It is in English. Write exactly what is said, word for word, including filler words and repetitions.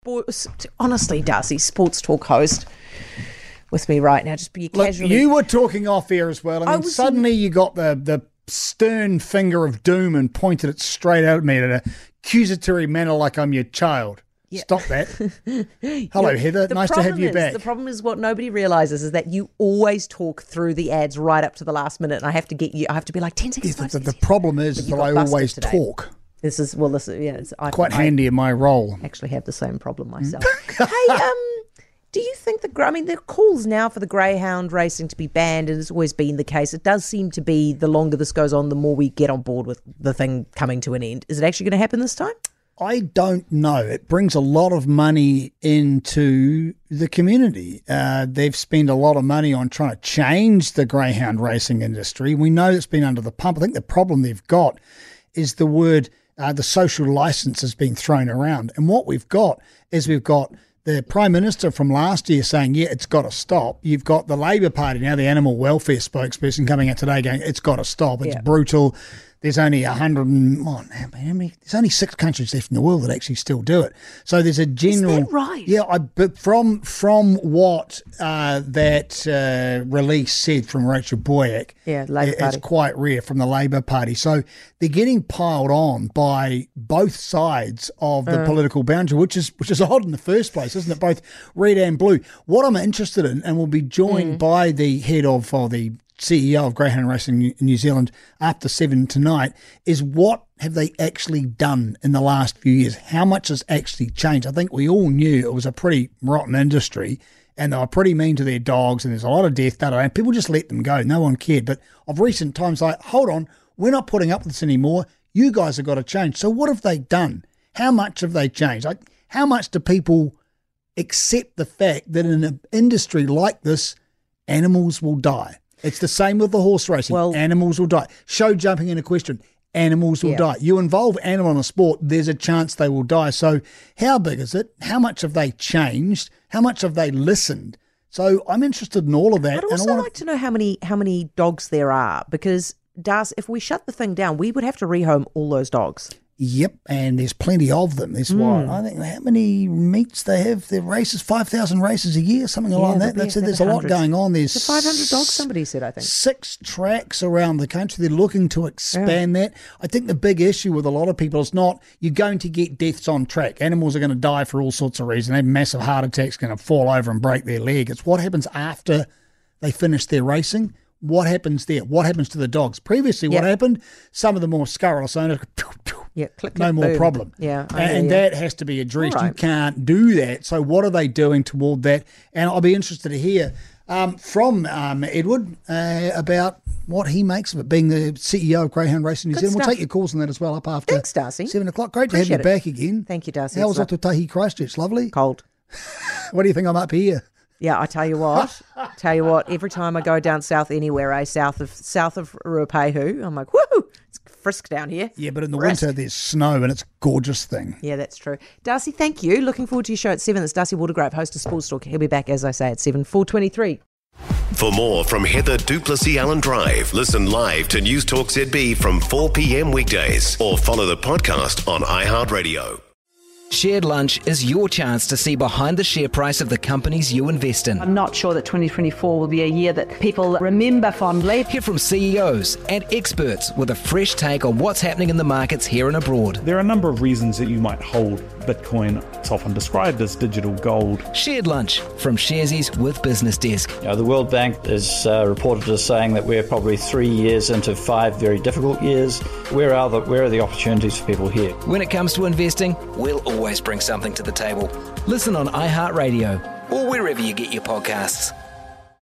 honestly, Darcy, sports talk host with me right now. Just be casually. Look, you were talking off air as well, and I then was suddenly you got the the stern finger of doom and pointed it straight at me in an accusatory manner, like I'm your child. Yeah. Stop that. Hello, You're, Heather. Nice to have you is, back. The problem is what nobody realises is that you always talk through the ads right up to the last minute, and I have to get you. I have to be like ten seconds. Yeah, five the, seconds the problem is that I always today. talk. This is well. This is yeah. It's I, quite I handy in my role. Actually, have the same problem myself. Hey, um. Do you think the, I mean, there are calls now for the greyhound racing to be banned, and it's always been the case. It does seem to be the longer this goes on, the more we get on board with the thing coming to an end. Is it actually going to happen this time? I don't know. It brings a lot of money into the community. Uh, they've spent a lot of money on trying to change the greyhound racing industry. We know it's been under the pump. I think the problem they've got is the word, uh, the social license has been thrown around. And what we've got is we've got the Prime Minister from last year saying, yeah, it's got to stop. You've got the Labour Party now, the animal welfare spokesperson coming out today going, it's got to stop. It's yeah. brutal. There's only a hundred and oh, how many? There's only six countries left in the world that actually still do it. So there's a general. Is that right? Yeah, I, but from from what uh, that uh, release said from Rachel Boyack, yeah, Labour Party. It's quite rare from the Labour Party. So they're getting piled on by both sides of the uh. political boundary, which is which is odd in the first place, isn't it? Both red and blue. What I'm interested in, and we'll be joined mm. by the head of or the C E O of Greyhound Racing in New Zealand after seven tonight, is what have they actually done in the last few years? How much has actually changed? I think we all knew it was a pretty rotten industry and they were pretty mean to their dogs and there's a lot of death done, and people just let them go. No one cared. But of recent times, like, hold on, we're not putting up with this anymore. You guys have got to change. So what have they done? How much have they changed? Like, how much do people accept the fact that in an industry like this, animals will die? It's the same with the horse racing. Well, animals will die. Show jumping in equestrian, animals will yeah. die. You involve animal in a sport, there's a chance they will die. So how big is it? How much have they changed? How much have they listened? So I'm interested in all of that. I'd also and I wanna... like to know how many how many dogs there are, because, Das, if we shut the thing down, we would have to rehome all those dogs. Yep, and there's plenty of them. There's mm. what, I think, how many meets they have? Their races, five thousand races a year, something yeah, like that. That's it. There's a lot going on. There's so five hundred dogs, somebody said, I think. Six tracks around the country. They're looking to expand yeah. that. I think the big issue with a lot of people is not you're going to get deaths on track. Animals are going to die for all sorts of reasons. They have massive heart attacks, going to fall over and break their leg. It's what happens after they finish their racing. What happens there? What happens to the dogs? Previously, yep. what happened? Some of the more scurrilous owners, yeah, click, no click, more boom. problem. Yeah, and, and that has to be addressed. Right. You can't do that. So what are they doing toward that? And I'll be interested to hear um, from um, Edward uh, about what he makes of it, being the C E O of Greyhound Racing New Zealand. We'll take your calls on that as well up after Thanks, Darcy. seven o'clock. Great Appreciate to have you it. back again. Thank you, Darcy. How was Ōtautahi Christchurch? Lovely? Cold. What do you think I'm up here? Yeah, I tell you what, tell you what, every time I go down south anywhere, eh, south of south of Ruapehu, I'm like, woohoo, it's frisk down here. Yeah, but in the frisk. winter there's snow and it's a gorgeous thing. Yeah, that's true. Darcy, thank you. Looking forward to your show at seven. It's Darcy Watergrove, host of Sports Talk. He'll be back, as I say, at seven, four twenty-three. For more from Heather du Plessis-Allen Drive, listen live to News Talk Z B from four p.m. weekdays or follow the podcast on iHeartRadio. Shared Lunch is your chance to see behind the share price of the companies you invest in. I'm not sure that twenty twenty-four will be a year that people remember fondly. Hear from C E Os and experts with a fresh take on what's happening in the markets here and abroad. There are a number of reasons that you might hold Bitcoin. It's often described as digital gold. Shared Lunch from Sharesies with Business Desk. You know, the World Bank is uh, reported as saying that we're probably three years into five very difficult years. Where are the where are the opportunities for people here? When it comes to investing, we'll always bring something to the table. Listen on iHeartRadio or wherever you get your podcasts.